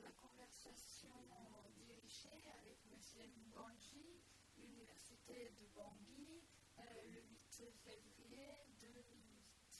la conversation dirigée avec M. Mbanji, l'université de Bangui, le 8 février 2008.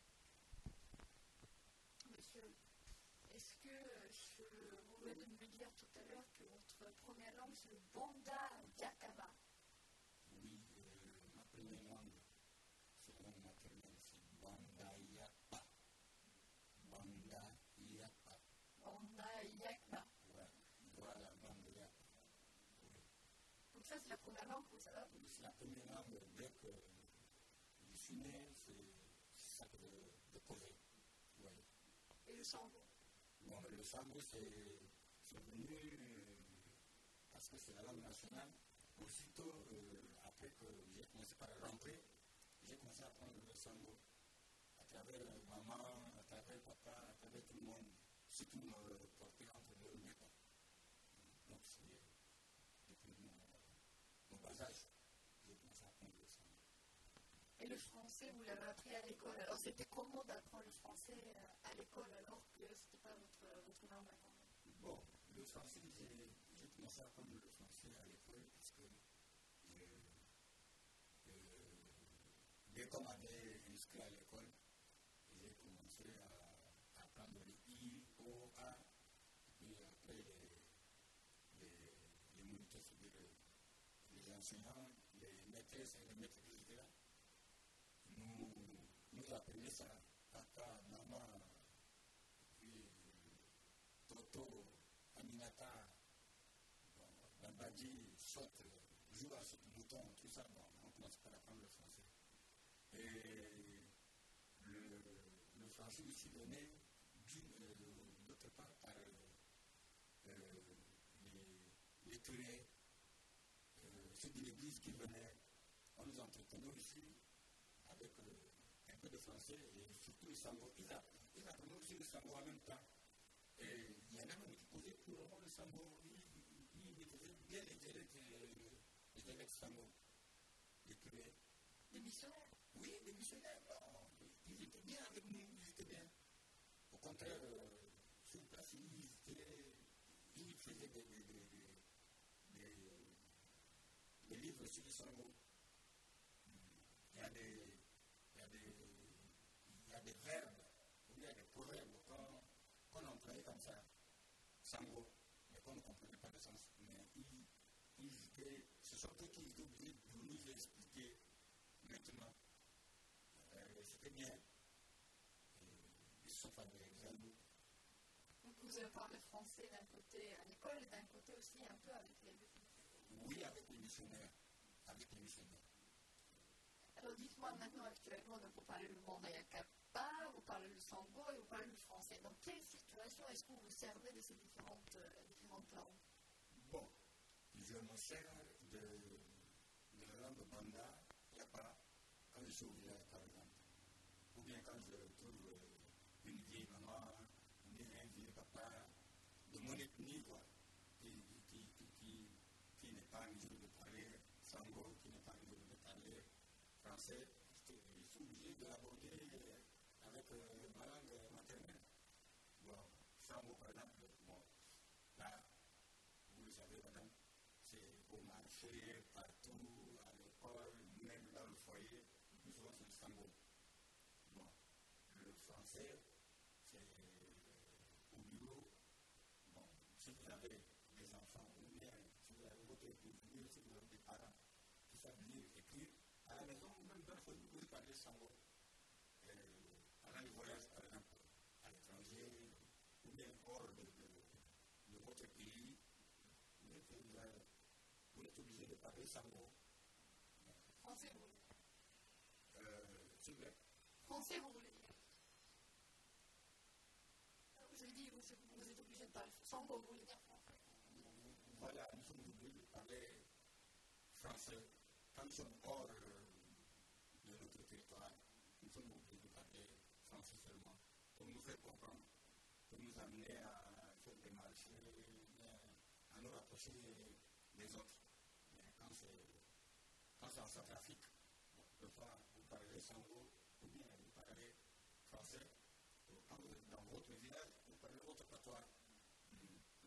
Monsieur, est-ce que vous venez de me dire tout à l'heure que votre première langue c'est le Banda Yakaba? Oui, ma première langue, c'est la langue maternelle, c'est Banda Yapa. Banda Yapa. Banda Yakba. Ouais, voilà, Banda Yapa. Oui. Donc ça c'est la première langue que vous savez? C'est la première langue, dès que je suis né, c'est ça que de poser. Oui. Et le sango? Bon, le sango, c'est venu parce que c'est la langue nationale. Aussitôt, après que j'ai commencé par rentrer, j'ai commencé à apprendre le sango à travers maman, à travers papa, à travers tout le monde. Surtout me porter entre mes pas. Donc, c'est depuis mon bas âge, j'ai commencé à apprendre le sango. Et le français, vous l'avez appris à l'école. Alors, c'était comment d'apprendre le français à l'école alors que ce n'était pas votre langue maternelle? Bon, le français, j'ai commencé à apprendre le français à l'école parce que dès qu'on m'avait inscrit à l'école, j'ai commencé à apprendre les I, O, A, et après les moniteurs, c'est-à-dire les enseignants, les maîtresses et les maîtres qui étaient là, nous apprenaient ça, papa, maman, puis Toto, Aminata, Bambadji, saute, joue à ce mouton, tout ça, bon, on commence par apprendre le français. Et le français aussi venait d'autre part par les curés, ceux de l'église qui venaient. On nous entretenait aussi avec un peu de français et surtout le sango. Ils apprenaient aussi le sango en même temps. Et il y en a même qui posaient pour le sango. Ils faisaient bien les dialectes sango, les curés. Des missionnaires? Oui, les missionnaires, non, ils étaient bien avec nous, ils étaient bien. Au contraire, sur place, ils faisaient des livres sur le sango. Il y a des verbes, il y a des proverbes qu'on employait comme ça, sango, mais qu'on ne comprenait pas le sens. Mais ce sont eux qui étaient obligés de nous expliquer maintenant. C'était bien. Ils se sont fait des examens. Donc vous avez parlé français d'un côté à l'école et d'un côté aussi un peu avec les missionnaires? Oui, avec les missionnaires. Alors dites-moi maintenant actuellement, donc, vous parlez le Banda Yakaba, vous parlez le sango et vous parlez le français. Dans quelle situation est-ce que vous vous servez de ces différentes langues? Bon, je me sers de la langue Banda Yapa quand je suis au village, par exemple. Ou bien quand je trouve une vieille maman, un vieux papa, de mon ethnie, quoi, qui n'est pas en mesure de parler sango, qui n'est pas en mesure de parler français, je suis obligé de l'aborder avec ma langue maternelle. Bon, sango, par exemple, bon, là, vous le savez, madame, c'est au marché, partout, à l'école, même dans le foyer, plus souvent c'est le sango. Bon, le français, c'est au bureau. Bon, si vous avez des enfants, ou bien si vous avez votre épouse, ou bien si vous avez des parents qui savent lire et écrire, à la maison, même dans le foyer, vous pouvez parler sango. Pendant les voyages, par exemple, à l'étranger, ou bien hors de votre pays, vous êtes obligé de parler sango. Français, vous voulez dire? C'est vrai. Français, vous voulez dire? Vous avez dit, vous êtes obligé de parler sango, vous voulez dire français? Voilà, nous sommes obligés de parler français. Quand nous sommes hors de notre territoire, nous sommes obligés de parler français seulement pour nous faire comprendre, pour nous amener à faire des marchés, à nous rapprocher des autres. Mais quand c'est en Centrafrique, parfois vous parlez sango ou bien vous parlez français. Quand vous êtes dans votre village, vous parlez votre patois.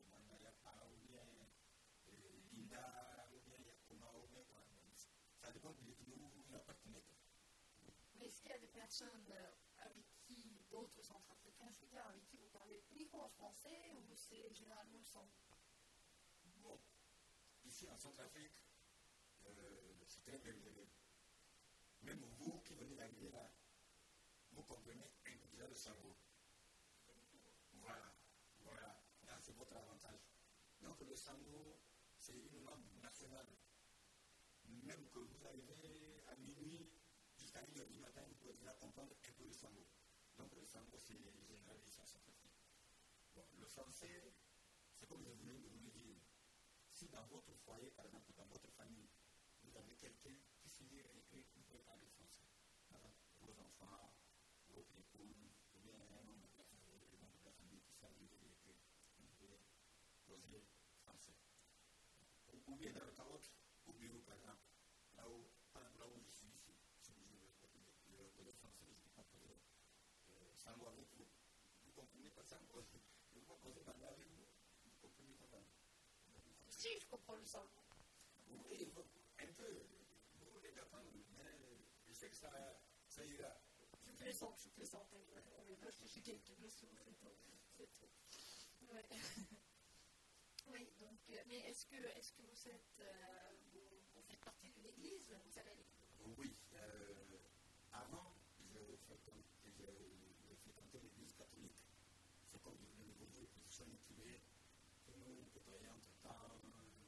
net. Mais est-ce qu'il y a des personnes avec qui, d'autres centrafricains, je veux dire, avec qui vous parlez uniquement en français ou c'est généralement le sang? Bon, ici en Centrafrique, c'est très bien géré. Même vous qui venez d'arriver là, vous comprenez déjà le cerveau. Voilà, voilà, là c'est votre avantage. Donc le sango, c'est une langue nationale. Même que vous arrivez à minuit jusqu'à 1h du matin, vous pouvez déjà comprendre un peu le sango. Donc le sango, c'est général ici en Centrafrique. Bon, le français, c'est comme je voulais vous le dire. Si dans votre foyer, par exemple, dans votre famille, vous avez quelqu'un qui sait lire et écrire, vous pouvez parler français. Par exemple, vos enfants, votre épouse, ou bien un membre de la famille qui sait lire et écrire, vous pouvez causer français. Ou bien dans le carotte, au bureau, par exemple, là où je suis ici, si je connais français, je ne peux pas poser sango avec vous. Vous comprenez pas sango? Je ne peux pas poser sango avec vous. Vous comprenez pas sango? Si, je comprends le sang. Oui, un peu. Vous voulez l'apprendre, mais je sais que ça ira. Je plaisante. Je suis quelqu'un de sourd, c'est tout. Ouais. Oui, donc, mais est-ce que vous êtes, vous faites partie de l'église? Vous allez à l'église? Oui, avant, je fréquentais l'église catholique. C'est comme je viens de vous dire, que je suis motivé, que nous côtoyons entre-temps,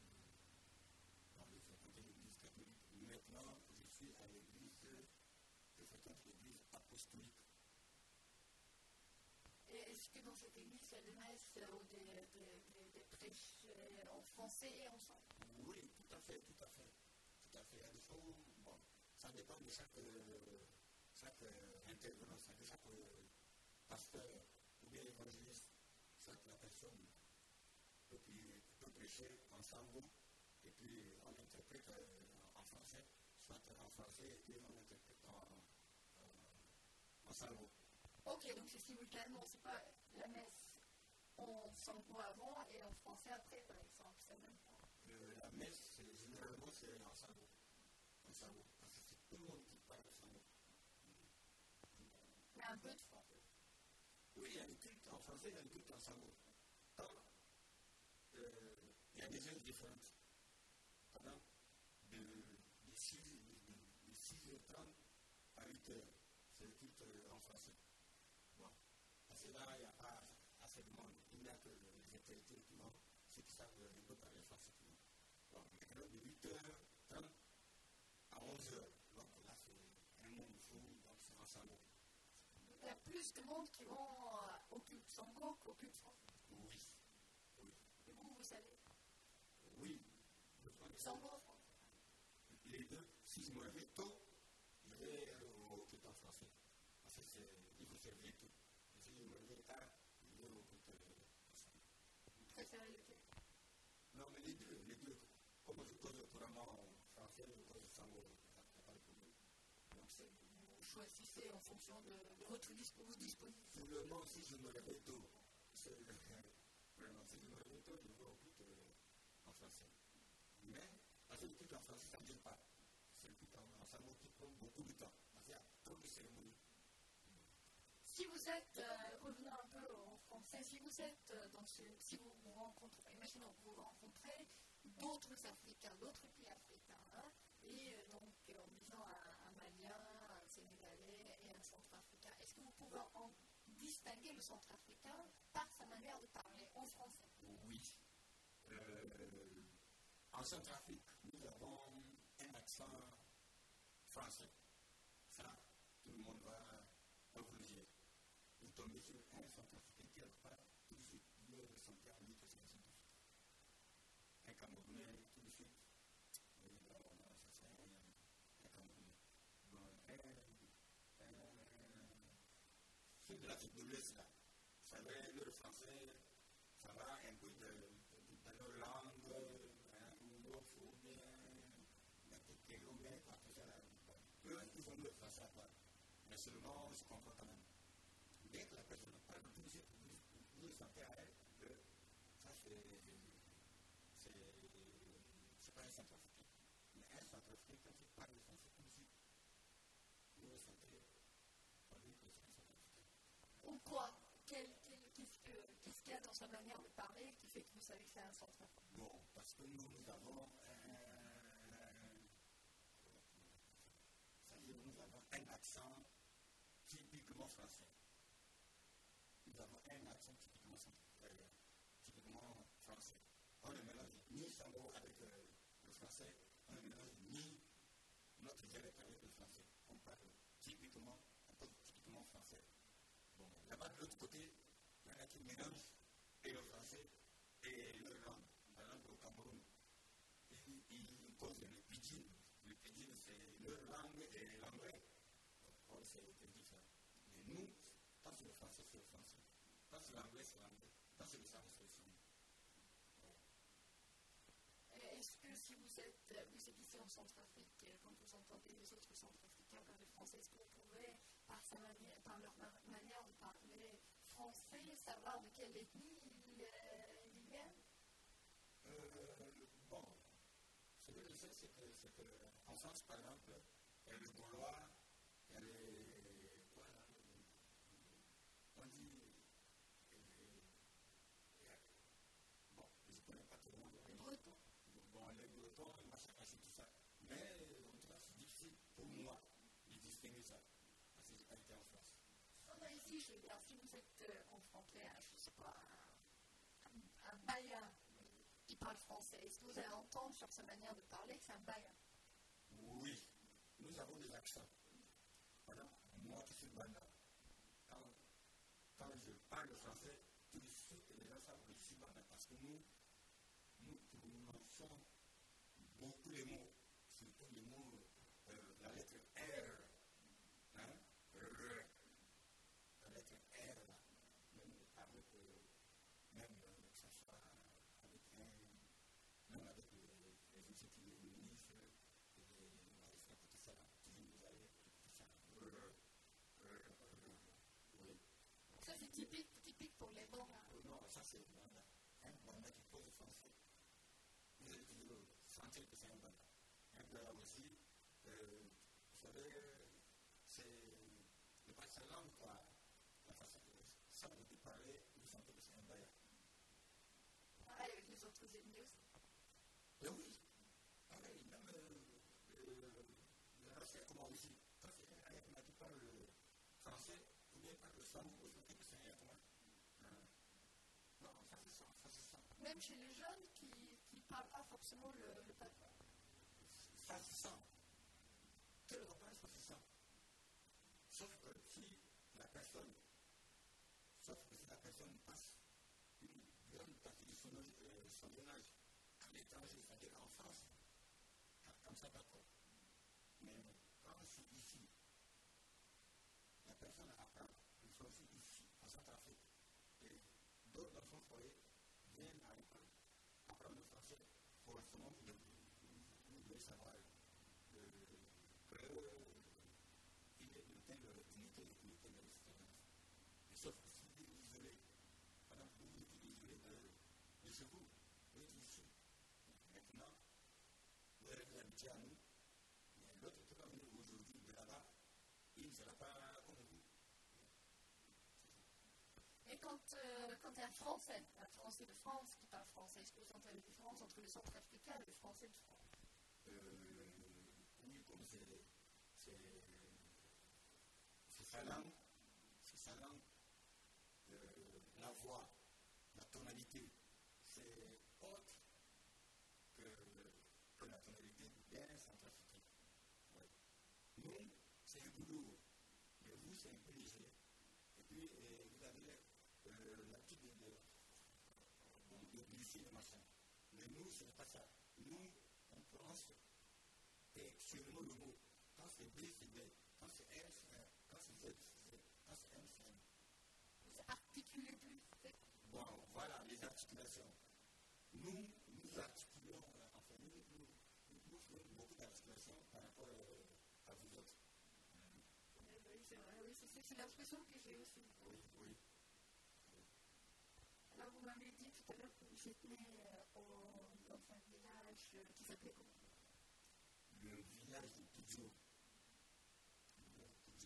j'ai fréquenté l'église catholique. Maintenant, je suis à l'église, je fréquente l'église apostolique. Et est-ce que dans cette église, il y a des messes ou des prêches en français et en sang? Oui, tout à fait. Tout à fait. Il y a des choses, bon, ça dépend de chaque intervenant, de chaque pasteur ou bien évangéliste. Chaque la personne peut prêcher en sango et puis on interprète en français, soit en français et puis on interprète en sango. Ok, donc c'est simultanément, c'est pas la messe en sango avant et en français après, par exemple, c'est même pas. La messe, généralement, c'est en sango. Parce que c'est tout le monde qui parle de sango. Mais un peu de français. Oui, il y a des cultes en français, il y a des cultes en sango. Il y a des heures différentes. Par exemple, de 6h30 à 8h, c'est le culte en français. Bon, parce que là, il n'y a pas assez de monde. Il n'y a que les intellectuels qui vont, ceux qui savent un peu parler français qui vont. Bon, maintenant, de 8h30 à 11h, donc là, c'est un monde fou, donc c'est en sango. Il y a plus de monde qui vont au culte sango qu'au culte français. Oui. Et vous savez? Oui. Sango français. Les deux, si je me réveille tôt, je vais au culte en français. Parce qu'il faut servir tout. Et si je me réveille tard, je vais au culte en sango. Vous préférez lequel? Non, mais les deux. Comme je cause couramment en français, je cause sango, il n'y a pas de problème. Donc vous choisissez en fonction de votre disposition. Pour le moment, si je me réveille tôt, vraiment, si je me réveille tôt, je vais au culte en français. Mais, parce que le culte en français, ça ne dure pas. C'est le culte en sango qui prend beaucoup de temps. Parce qu'il y a trop de cérémonies. Si vous êtes, revenons un peu en français, si vous êtes si vous vous rencontrez, imaginons que vous rencontrez d'autres Africains, d'autres pays africains, hein, et donc en disant un Malien, un Sénégalais et un Centrafricain, est-ce que vous pouvez en distinguer le Centrafricain par sa manière de parler en français? Oui. En Centrafrique, nous avons un accent français. Ça, tout le monde va vous le dire. Vous tombez sur un Centrafricain qui parle tout de suite, vous le ressentez à lui que c'est un Centrafricain. Un Camerounais, tout de suite, oui, ça c'est un Camerounais. Ceux de l'Afrique de l'Ouest, là, vous savez, le français, ça va un peu dans leur langue, ou bien, eux, ils ont le français à part. Mais seulement, on se comprend quand même. Dès que la personne parle tout de suite, vous le sentez à elle que ça, c'est pas un centrafricain. Mais un centrafricain, quand il parle le français tout de suite, santé, on dit que c'est un centrafricain. Pourquoi? Qu'est-ce qu'il y a dans sa manière de parler qui fait que vous savez que c'est un centrafricain? Bon, parce que nous avons un accent typiquement français. Nous avons un accent typiquement français. On ne mélange ni Sango avec le français, on ne mélange ni notre dialecte avec le français. On parle typiquement français. Bon, là-bas, de l'autre côté, il y en a qui mélangent et le français et leur langue, la langue au Cameroun. Ils causent le pidgin. Le pidgin, c'est leur langue et l'anglais. Donc, c'est différent. Mais nous, quand c'est le français, c'est le français. Quand c'est l'anglais, c'est l'anglais. Quand c'est le sango, c'est le sango. Est-ce que si vous êtes ici en Centrafrique, quand vous entendez les autres Centrafricains parler français, est-ce que vous pouvez, par leur manière de parler français, savoir de quelle ethnie ils viennent? Bon, ce que je sais, c'est qu'en France, par exemple, il y a les Gaulois, il y a les. Voilà, on dit. Bon, je ne connais pas tout le monde. Les Bretons. Bon, les Bretons, les Machakachi, tout ça. Mais en tout cas, c'est difficile pour moi de distinguer ça. Parce que je n'ai pas été en France. Ici, je veux dire, si vous êtes confronté à, je ne sais pas, un Baïa qui parle français, est-ce que vous allez entendre sur sa manière de parler que c'est un Baïa? Oui, nous avons des accents. Voilà, moi qui suis Banda, quand je parle français, tout de suite les gens savent que je suis Banda parce que nous prononçons beaucoup les mots, surtout les mots, la lettre R, hein, R, la lettre R, là, même que ce soit avec les exécutifs, les ministres, les magistrats, tout ça, toujours vous allez tout ça, oui. Ça, c'est typique pour les Banda. Non, ça c'est Banda. Un Banda qui pose français. Vous allez toujours sentir que c'est un Banda. Un Banda aussi, vous savez, c'est pas sa langue, quoi. La façon de parler, vous sentez que c'est un Banda. Pareil avec les autres ethnies aussi. Mais oui, pareil, même la Russie, comment aussi, quand c'est un Ayatollah qui parle français, ou bien parle le sango, vous sentez que c'est un Ayatollah. Non, ça se sent. Même chez les jeunes qui ne parlent pas forcément le patois. Ça se sent. Quel repas, ça se sent. Sauf que si la personne passe une grande partie de son âge à l'étranger, c'est-à-dire en France, comme ça, d'accord. Mais quand c'est ici, la personne apprend le français ici, en Centrafrique, et d'autres dans son foyer viennent apprendre le français, forcément, vous devez savoir qu'il est une telle unité de l'expérience. Sauf que si vous êtes isolé, par exemple, vous êtes isolé de chez vous, vous êtes ici. Maintenant, vous avez l'habitude à nous, mais l'autre qui va venir aujourd'hui de là-bas, il ne sera pas comme vous. Et quand il y a un Français de France qui parle français, est-ce que vous entendez la différence entre les Centrafricains et les Français de France? Oui, comme c'est sa langue, la voix, la tonalité, c'est autre que la tonalité bien centrafricaine. Ouais. Nous, c'est un peu lourd, mais vous, c'est un peu léger. Et puis, vous avez l'habitude de glisser le machin. Mais nous, ce n'est pas ça. Nous, on prononce seulement le mot. Quand c'est B, c'est B. Quand c'est R, c'est R. Quand c'est Z, c'est Z. Quand c'est M, c'est M. Vous articulez plus. Bon, voilà les articulations. Nous articulons, enfin, nous faisons beaucoup d'articulations par rapport à vous autres. Oui, c'est vrai, oui, c'est l'impression que j'ai aussi. Oui. Alors, vous m'avez dit tout à l'heure que vous êtes né dans un village qui s'appelait comment? Le village de Tidjo.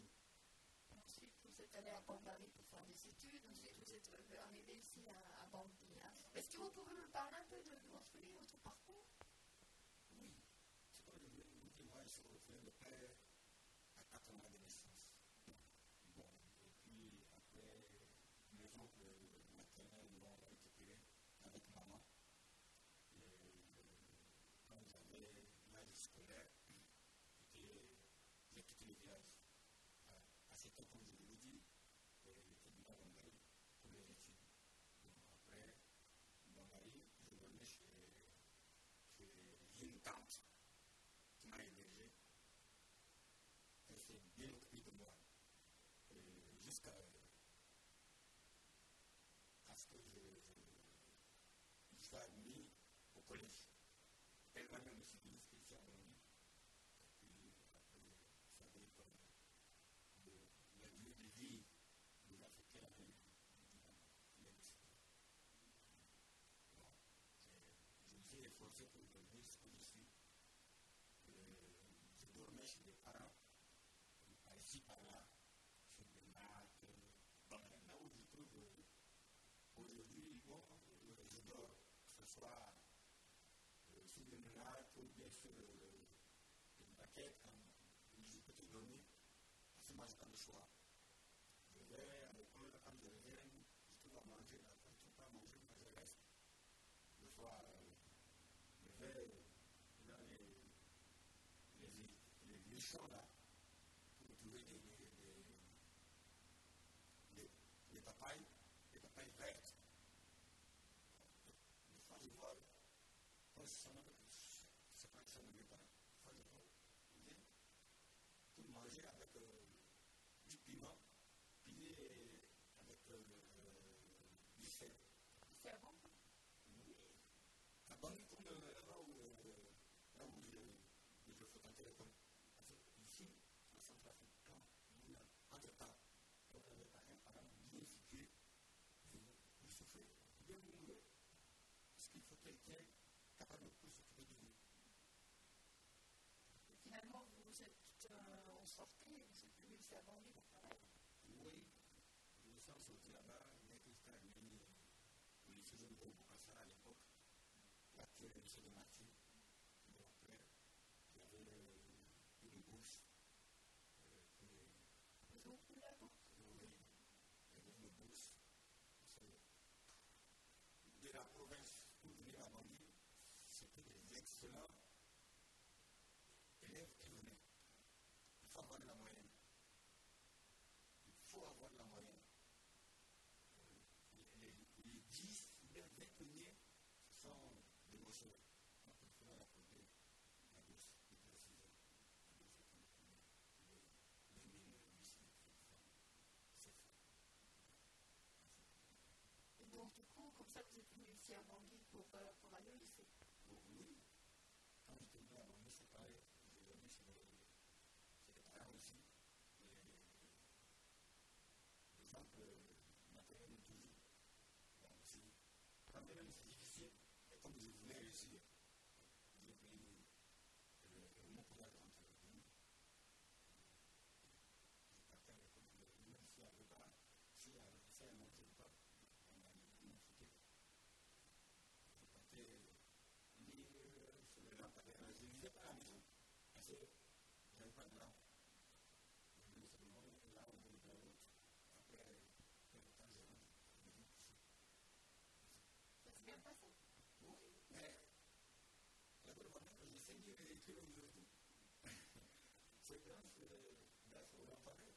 êtes allé à Bambari pour faire des études, ensuite vous êtes arrivé ici à Bangui. Hein. Est-ce que vous pouvez me parler un peu de votre vie, votre parcours? Oui, c'est pas le même. Moi, je suis orphelin de père à 4 mois de naissance. Bon, et puis après, mes oncles maternels m'ont récupéré avec maman. Quand j'avais l'âge scolaire, j'ai quitté le village. Assez tôt, comme je vous l'ai dit, j'étais venu à Bambari pour les études. Donc après, Bambari, je venais chez une tante qui m'a hébergé. Elle s'est bien occupée de moi jusqu'à ce que je sois admis au collège. Elle-même me suivi ici à Bambari. Et puis après, vous savez, comme le lieu de vie des Africains, il est décidé. Bon, je me suis efforcé pour devenir ce que je suis. Je dormais chez mes parents, par ici, par là, sur des marques. Bon, là où je trouve aujourd'hui, bon, je dors, que ce soit sur une marque ou bien sur une paquette, je peux te donner, parce que moi, j'ai pas le choix. Je vais à l'école, quand je reviens, je trouve à manger, là, quand je ne trouve pas à manger, moi, je reste. Le soir, je vais dans les vieux champs, là, pour trouver des papayes vertes. Des fois, je vole. Quand je sens que c'est pas que ça ne me met pas, des fois, je vole. Pour manger avec du piment, puis avec du sel. C'est à bon? Oui. À Bangui, comme là où je fréquentais l'école. Parce que ici, en Centrafrique, quand vous entre-temps, quand vous n'avez pas un parent bien situé, vous souffrez, bien vous mourrez. Parce qu'il faut quelqu'un capable de s'occuper de vous. Et finalement, vous êtes en sortie et vous êtes venu ici à Bangui pour travailler? Oui, je me sens sorti là-bas, dès que j'étais admis au lycée de Bokassa à l'époque, l'actuel lycée de Mathieu. Bon, après, j'avais une bourse. Ils ont pris la bourse? Oui, j'avais une bourse. De la province pour venir à Bangui, c'était des excellents élèves qui venaient. Il faut avoir de la moyenne. Il faut avoir de la moyenne. Les 10 ou bien 20 premiers, ce sont des bosseurs. Donc il faut leur accorder la bourse de précision. La bourse est les mines, huissiers, c'est fait. Et donc, du coup, comme ça, vous êtes venu ici à Bangui pour aller au lycée? Oui, quand j'étais venu à Bangui, c'est pareil. Je venais chez les parents aussi. L'exemple matériel est toujours. Bon, aussi, quand même c'est difficile, et comme je voulais réussir, j'ai pris mon courage entre les deux. Je partais à l'école, même s'il n'y avait pas, s'il y a un autre pas, on a une foutu. Je partais lire sur le lampadaire. Je ne lisais pas à la maison, parce que je n'avais pas de lampe. Je lisais seulement là où je vais l'autre. Après, quelque temps, je rentre à la maison coucher. Ça s'est bien passé? Oui, mais la bonne manière que j'essaie de réécrire aujourd'hui, c'est grâce au lampadaire.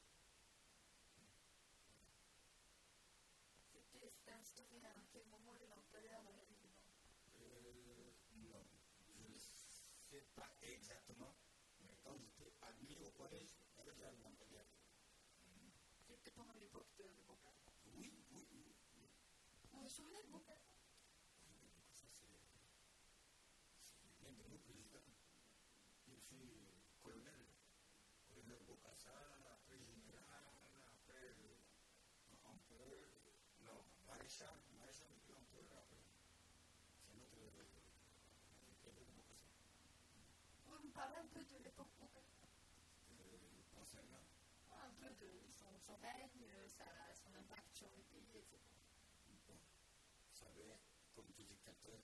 C'était instauré à quel moment le lampadaire dans la ville de Bangui? Non, je ne sais pas exactement, mais quand j'étais admis au collège, il y avait déjà le lampadaire. C'était pendant l'époque de Bokassa? Oui. Vous vous souvenez de Bokassa? Oui, ça c'est l'un de nos présidents. Il fut colonel Bokassa, après général, après empereur, non, maréchal depuis empereur après. C'est notre africain de Bokassa. Vous me parlez un peu de l'époque Bokassa? Concernant. Ah, peu de son règne, son impact sur le pays, etc. Bon, vous savez, comme tout dictateur,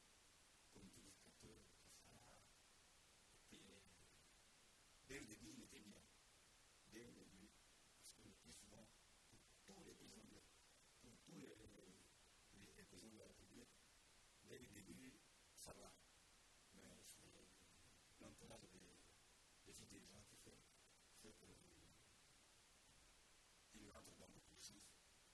ça était. Dès le début, il était bien. Dès le début, parce que le plus souvent, pour tous les présidents de la République, dès le début, ça va. Mais c'est l'entourage des dirigeants qui fait qu'il rentre dans beaucoup de choses.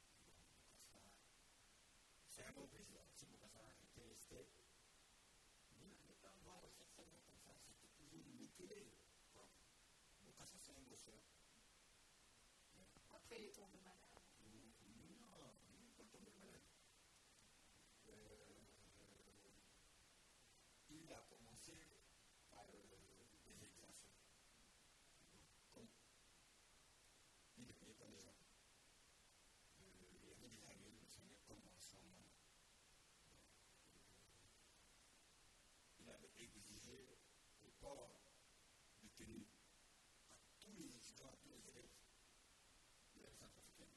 C'est un bon président. Si Bokassa était resté, il n'allait pas avoir cette scène comme ça. C'était toujours mutilé. Bokassa, c'est un bosseur. Après, il est tombé malade. Non, il n'est pas tombé malade. Il a commencé par des exactions. Comme il ne payait pas les gens. Il y avait des amis, je me souviens, comme en ce moment. Il avait exigé le port de tenue à tous les étudiants, à tous les élèves de la centrafricaine.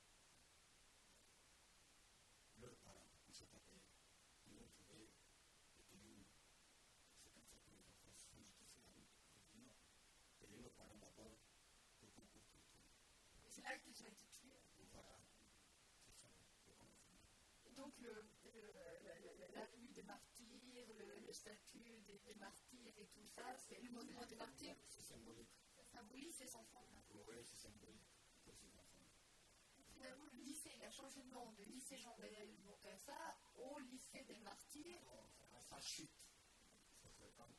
Leurs parents ne sont pas payés. Ils ont trouvé des tenues. C'est comme ça que les enfants se sont justifiés à nous. Ils ont dit non, payez nos parents d'abord pour qu'on couvre tout. C'est là qu'ils ont été tués. Voilà, c'est ça, c'est vraiment fini. Et donc, la rue des martyrs, le statut des martyrs et tout ça, c'est le monument des martyrs. C'est symbolique. Ça symbolise ces enfants-là. Oui, c'est symbolique pour ces enfants. Finalement, le lycée, il a changé de nom de lycée Jean-Bel Bokassa au lycée des martyrs. À sa chute, ça serait quand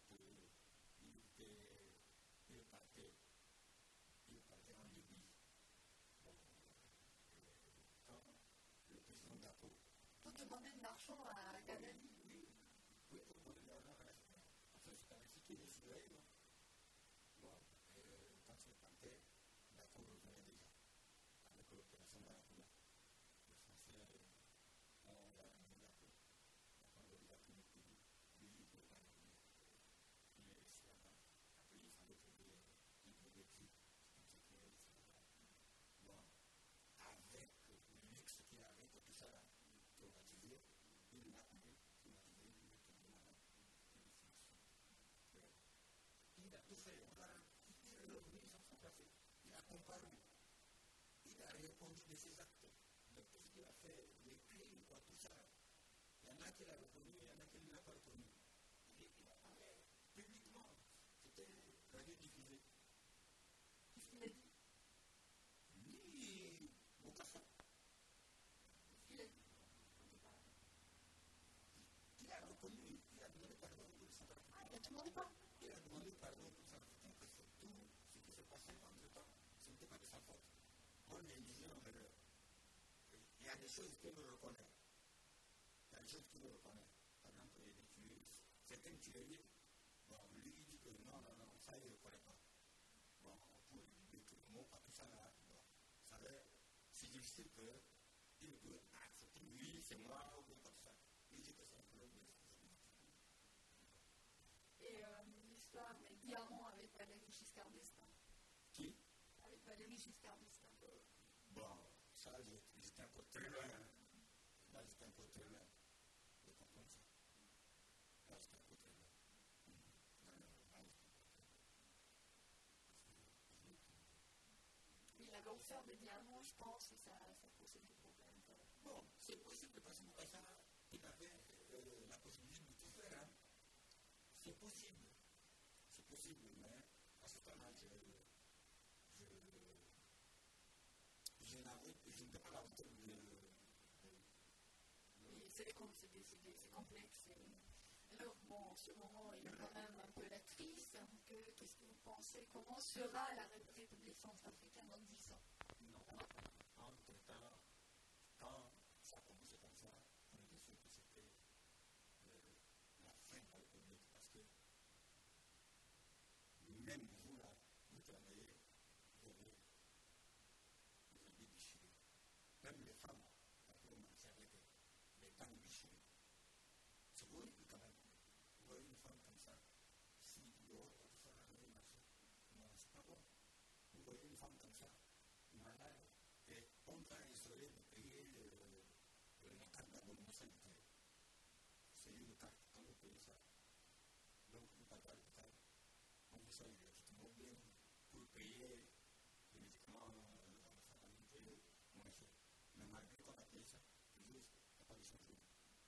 il partait en Libye. Bon, quand le président Dako. Pour demander de l'argent à Kadhafi. Oui, pour demander de l'argent à Kadhafi. Enfin, c'est Kadhafi qui les surveille, non? Bon, quand il partait, Dako revenait déjà avec l'opération Barracouna. Les Français ont ramené Dako. Il a pris le coup, lui, il ne pouvait pas revenir. Il est resté là-bas. Après, il fallait trouver un nouveau type. C'est comme ça qu'il est resté là-bas. Bon, avec le luxe qu'il avait, tout ça, privatisé, il l'a privatisé, il est tombé malade. Il a tout fait. Il est revenu sans s'embrasser. Il a comparé. Il a répondu de ses actes. De tout ce qu'il a fait, les crimes, tout ça. Il y en a qui l'ont reconnu, il y en a qui ne l'ont pas reconnu. Il a parlé publiquement. C'était radiodiffusé. Qu'est-ce qu'il a dit? Ni Bokassa. Il a dit. Il a reconnu, il a demandé pardon pour ça. Ah, il a demandé pas. Il a demandé pardon pour ça. Que c'est tout ce qui s'est passé entre-temps. Ce n'était pas de sa faute. On est indigent en valeur. Il y a des choses qu'il me reconnaît. Par exemple, il y a des tueries. Certaines tueries, bon, lui, il dit que non, ça, il ne reconnaît pas. Bon, pour lui dire tout le mot, tout ça, là, bon, ça va, c'est difficile qu'il peut accepter, lui, c'est moi, ou bien comme ça. Il dit que c'est un problème de Et l'histoire des diamants avec Valéry Giscard d'Estaing. Qui? Avec Valéry Giscard d'Estaing. Bon, ça, j'étais encore très loin. Là, j'étais encore très loin de comprendre ça. Là, j'étais encore très loin. Il avait offert des diamants, je pense, et ça posait des problèmes. Bon, c'est possible parce que Bokassa, il avait la possibilité de tout faire. Hein. C'est possible, mais à ce temps-là, je n'étais pas à la hauteur de. Oui, c'est complexe. Alors, bon, en ce moment, il y a quand même un peu la crise. Qu'est-ce que vous pensez? Comment sera la République centrafricaine dans 10 ans? Non, entre-temps, quand ça a commencé comme ça, on était sûr que c'était la fin de la République parce que même vous là, vous travaillez, vous avez déchiré. Même les femmes, après vous marchez avec les temps déchirés. C'est horrible quand même. Vous voyez une femme comme ça, si dehors, tout ça, elle marche. Non, c'est pas bon. Vous voyez une femme comme ça, serait de payer la carte d'abonnement sanitaire. C'est une carte quand vous payez ça. Donc, vous payez pas l'hôpital. Donc, vous savez, c'est un bien pour payer les médicaments moins chers. Mais malgré qu'on a payé ça, toujours, il n'y a pas de changement.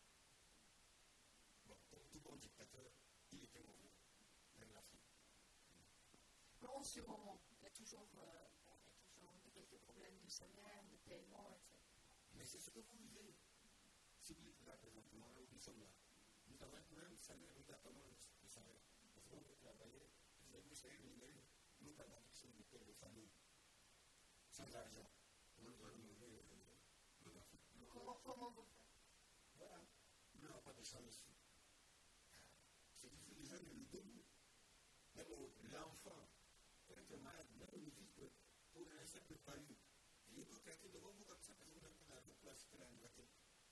Bon, comme tout bon dictateur, il était mauvais vers la fin. En ce moment, il y a toujours quelques problèmes de salaire, de paiement, etc. Mais c'est ce que vous vivez. Si vous êtes là présentement, là où nous sommes là, nous avons un problème de salaire, nous attendons le salaire. Parce qu'on peut travailler, vous avez vu, c'est rémunéré. Nous, pendant quelque chose de paix de famille, sans argent, nous devons nourrir nos enfants. Comment vous faites? Voilà, nous n'avons pas de champ ici. C'est difficile, les gens ne nous donnent. Même l'enfant, quand il est malade, même nous dit que pour un simple palu, il peut craquer devant vous comme ça parce que vous n'avez pas la place que la liberté.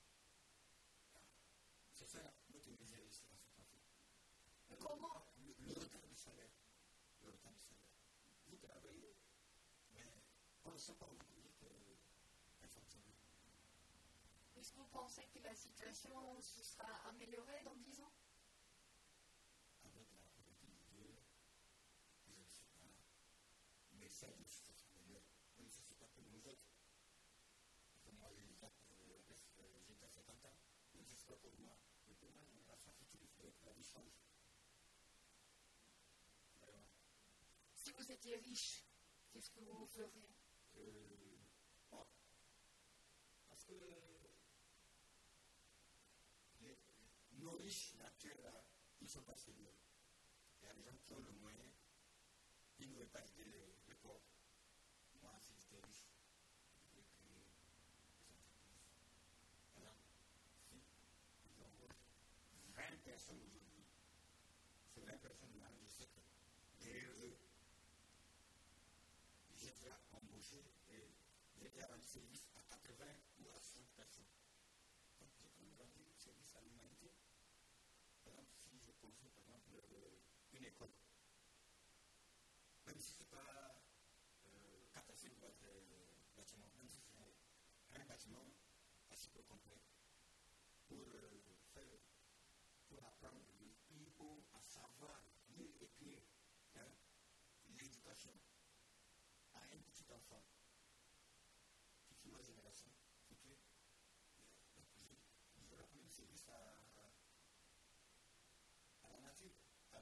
C'est ça notre misère ici dans cette affaire. Comment? Le retard du salaire. Le retard du salaire. Vous travaillez, mais on ne sait pas où vous dites infonctionnel. Est-ce que vous pensez que la situation se sera améliorée dans 10 ans? Avec la politique de Dieu, je ne sais pas. Mais ça, je sais que ça s'améliore. Je ne sais pas que nous autres. Moi, j'ai déjà 50 ans. Je ne sais pas pour moi. Mais pour moi, la facilité, il faudrait que la vie change. Si vous étiez riche, qu'est-ce que vous feriez? Bon, parce que nos riches naturels, là, ils sont pas sérieux. Il y a des gens qui ont le moyen, ils ne veulent pas aider les pauvres. Moi, si j'étais riche, je voulais créer des entreprises. Alors, si ils embauchent 20 personnes aujourd'hui, ces 20 personnes-là, je sais que derrière eux, j'ai déjà embauché et j'ai déjà rendu service à 80 ou à 100 personnes. Donc, j'ai quand même rendu service à l'humanité. Par exemple, si je construis, par exemple, une école, même si ce n'est pas 4 à 5 bâtiments, même si c'est un bâtiment assez peu complet, pour apprendre les people à savoir lire et écrire, l'éducation à un petit enfant, toute ma génération future. Donc, je rends un service à la nature,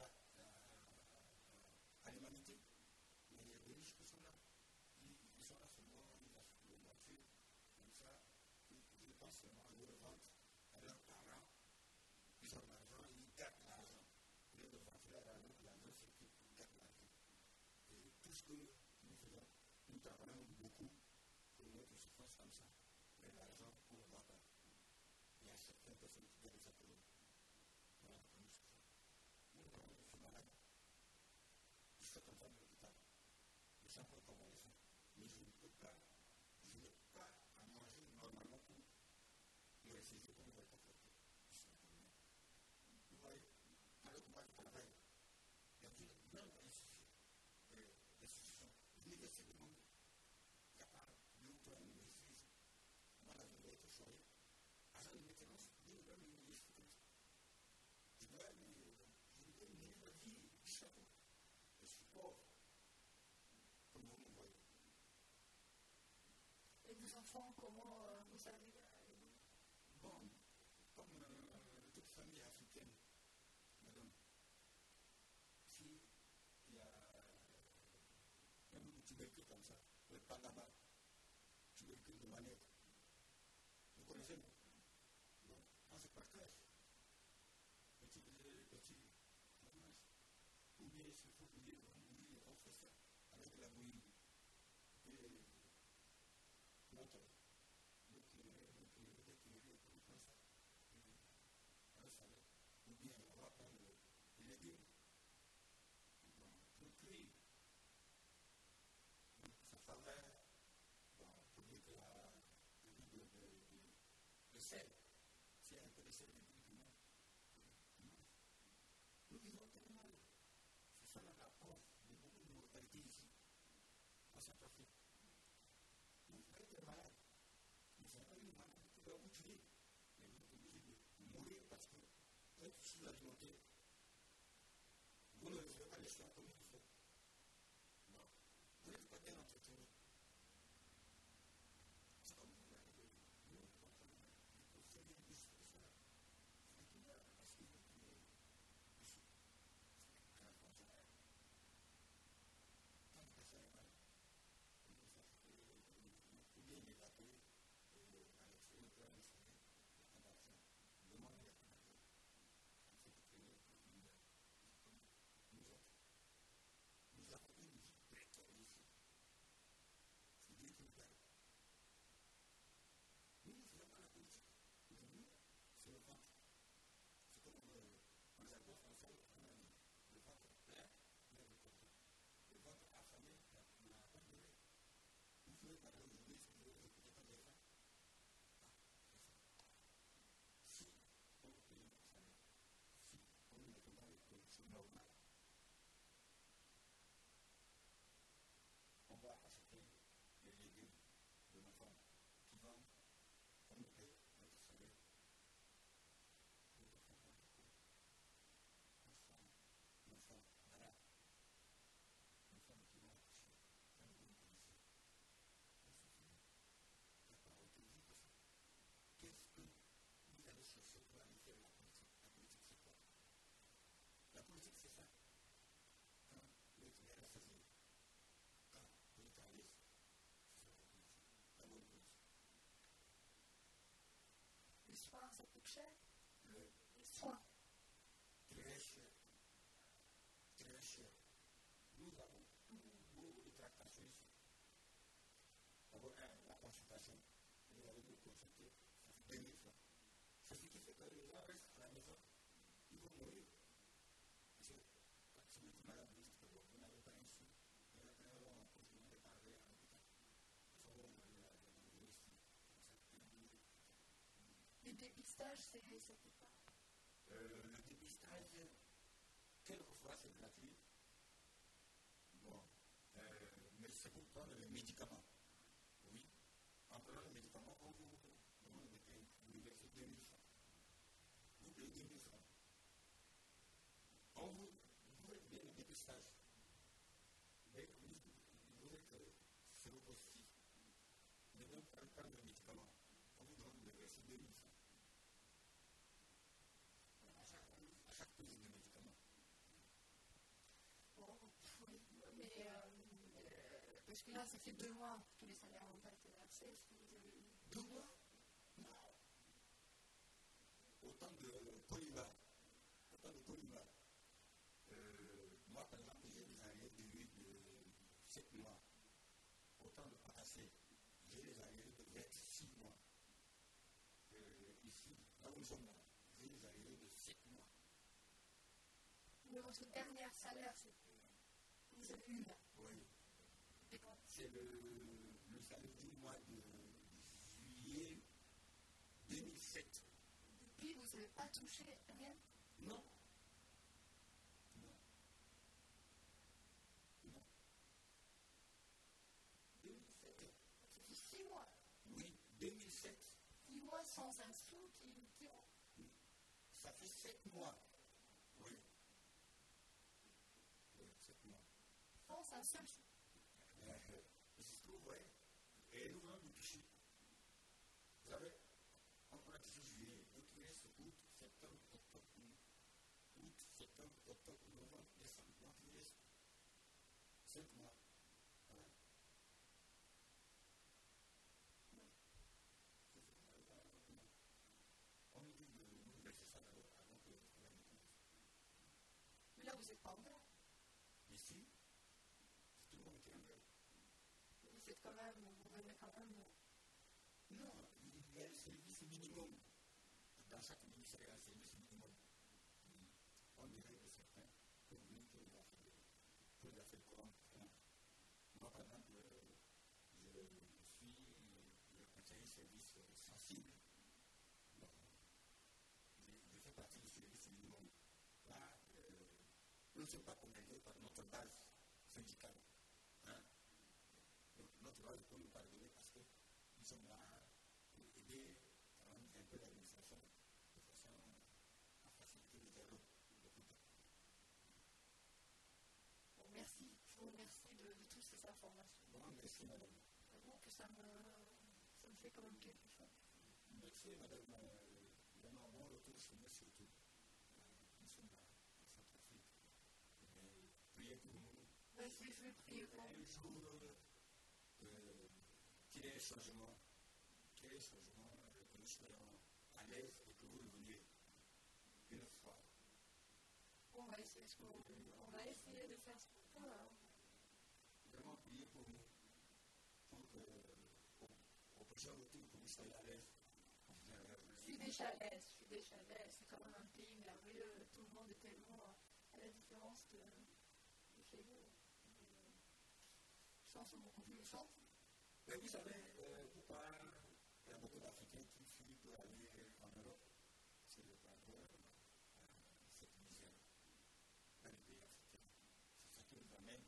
à l'humanité. Mais il y a des riches qui sont là. Ils sont là seulement, ils achètent des voitures, comme ça. Ils pensent seulement à leur vente, à leurs parents. Ils ont l'argent, ils gardent l'argent. Au lieu de vendre l'argent circule, ils gardent l'argent. Et tout ce que nous faisons, nous travaillons beaucoup pour notre souffrance comme ça. Mais l'argent, on ne le voit pas. Il y a certaines personnes qui gardent ça pour nous. Voilà pourquoi nous souffrons. Moi, je suis malade. Je suis comme ça dans l'hôpital. Je suis encore convalescent. Mais je ne peux pas à manger normalement pour me ressaisir pour me réconforter. Je suis incroyable. Vous voyez, alors que moi je travaille, il y a une grande institution, l'université du monde. Il n'y a pas deux ou trois universités ici. Moi, là, je dois être choyé. Agent de maintenance, je dois me université comme ça. Je dois mener la vie du château. Je suis pauvre. Comme vous me voyez. Et vos enfants, comment vous arrivez à aider? Bon, comme toute famille africaine, madame, si il y a un tubercule comme ça, le panama, tubercule de manette, vous connaissez? Non, on se partage. Petit, ou bien s'il faut bouillir, on fait ça avec la bouillie. Et notre comme ça, un salaire. Ou bien on va prendre les légumes, on cuit, ça faveur, pour dire que le sel, c'est un peu de sel du monde. Nous vivons tellement mal. C'est ça la cause de beaucoup de mortalité ici, en Centrafrique. Mon frère était malade. êtes sous-alimenté, vous ne recevez pas les soins comme il faut. Non. Vous n'êtes pas bien entretenu. C'est comme vous l'avez dit. Nous, quand on fait des listes de cela, c'est qu'il y a un aspect qui est ici. C'est un fonctionnaire. Quand la personne est malade, comme ça, ou bien il est appelé à l'extérieur pour aller soigner la convention. Demande la convention. On fait traîner une heure. Nous autres, nous avons une vie précaire ici. C'est Dieu qui nous garde. Nous ne faisons pas la politique. Mais nous, c'est le ventre. C'est comme on les appelle en français, on a dit le ventre plein, mais le côté. Le ventre affamé, on n'a pas de lait. Vous pouvez parler aujourd'hui, si vous ne écoutez pas les gens. Si on paye notre salaire, si on ne met pas les conditions normales, on va acheter les légumes de nos femmes qui vendent, on nous paye notre salaire. Nous devons faire beaucoup. Nos femmes malades, nos femmes qui vont accoucher dans les bonnes conditions. Ça suffit. La parole te dit que ça. Qu'est-ce que vous allez chercher pour aller faire la politique? La politique, c'est quoi? La politique, c'est ça. Quand l'être est rassasié, quand il est à l'aise, c'est ça la politique. La bonne politique. Le soin, ça coûte cher. Le Soin. très cher. Très cher. Nous avons beaucoup de tractations ici. D'abord, la consultation. Vous allez nous consulter, ça fait 2000 francs. C'est ce qui fait que les gens restent à la maison. Ils vont mourir. Parce que quand si vous êtes malade, vous dites que vous n'avez pas un sou. Et après, on va continuer de parler à l'hôpital. Il faut aller à l'université. Le dépistage, c'est quoi? Le dépistage, quelquefois, c'est gratuit. Bon. Mais c'est pour prendre les médicaments. Oui. En prenant les médicaments, on vous demande de payer, vous versez 2000 francs. Vous payez 2000 francs. Vous faites bien le dépistage. Mais vous êtes séropositif. Mais même prendre le médicament, on vous demande de verser 2000 francs. À chaque prise de médicaments. Bon, oui, mais parce que là, ça fait 2 mois que les salaires n'ont pas été versés. Est-ce que vous avez eu 2 mois? Non. Autant de polymères. Moi, par exemple, j'ai des arrières de 7 mois. Autant de patassés. J'ai des arrières de 26 mois. Ici, là où nous sommes là, j'ai des arrières de 7 mois. Mais votre dernier salaire, vous avez eu là? Oui. C'est le salaire du mois de juillet 2007. Depuis, vous n'avez pas touché rien? Non. 2007. Ça fait 6 mois. Oui, 2007. 6 mois sans un sou qui ont. Ça fait 7 mois. Oui. Oui, 7 mois. Sans un seul sou. C'est ce que vous voyez. Et nous venons du Pichi. Vous savez, on prend ici juillet, donc il reste août, septembre, octobre, novembre, décembre, donc il reste 5 mois. Voilà. On nous dit de nous verser ça d'abord avant que le travail ne commence. Mais là, vous n'êtes pas en grève. Ici, c'est tout le monde qui est en grève. Vous êtes quand même, vous venez quand même. Non, il y a le service minimum. Dans chaque ministère, il y a un service minimum. On dirait que certains peuvent venir pour les affaires courantes. Moi, par exemple, je conseille un service sensible. Donc, je fais partie du service minimum. Là, nous ne sommes pas condamnés par notre base syndicale. Hein? Donc, notre base peut nous pardonner parce que nous sommes là pour aider un peu l'administration de façon à faciliter Merci, madame. J'avoue que ça me fait quand même quelque chose. Merci, madame. Vraiment, bon retour sur nous surtout. Nous sommes en Centrafrique. Priez pour nous. Merci, je vais prier pour Un vous. jour, qu'il y ait changement, que nous soyons à l'aise et que vous reveniez une fois. On va essayer de faire ce qu'on peut. Vraiment priez pour nous, pour qu'au prochain retour, que vous soyez à l'aise. Je suis déjà à l'aise. C'est quand même un pays merveilleux. Tout le monde est tellement à la différence de chez vous. Les gens sont beaucoup plus gentils. Mais vous savez, il y a beaucoup d'Africains qui fuient pour aller en Europe. C'est le problème, cette misère dans les pays africains. C'est ça qui nous amène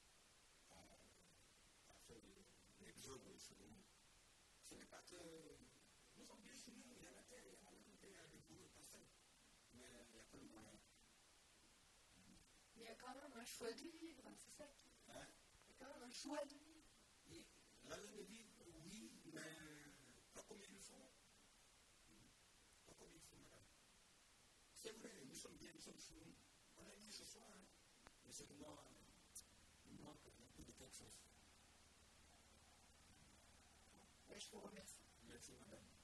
à faire l'exode sur nous. Ce n'est pas que nous sommes bien chez nous, il y a la terre, il y a la côté, il y a le boulot parfait. Mais il n'y a pas de moyen. Il y a quand même un choix de vivre, c'est ça qui. Hein? Il y a quand même un choix de vivre. Et l'année de vivre, oui, mais pas comme il le faut. Pas comme il faut, madame. C'est vrai, nous sommes bien, nous sommes sous nous. On a dit ce soir, hein? Mais seulement, il manque un peu de quelque chose. Et je vous remercie. Merci, madame.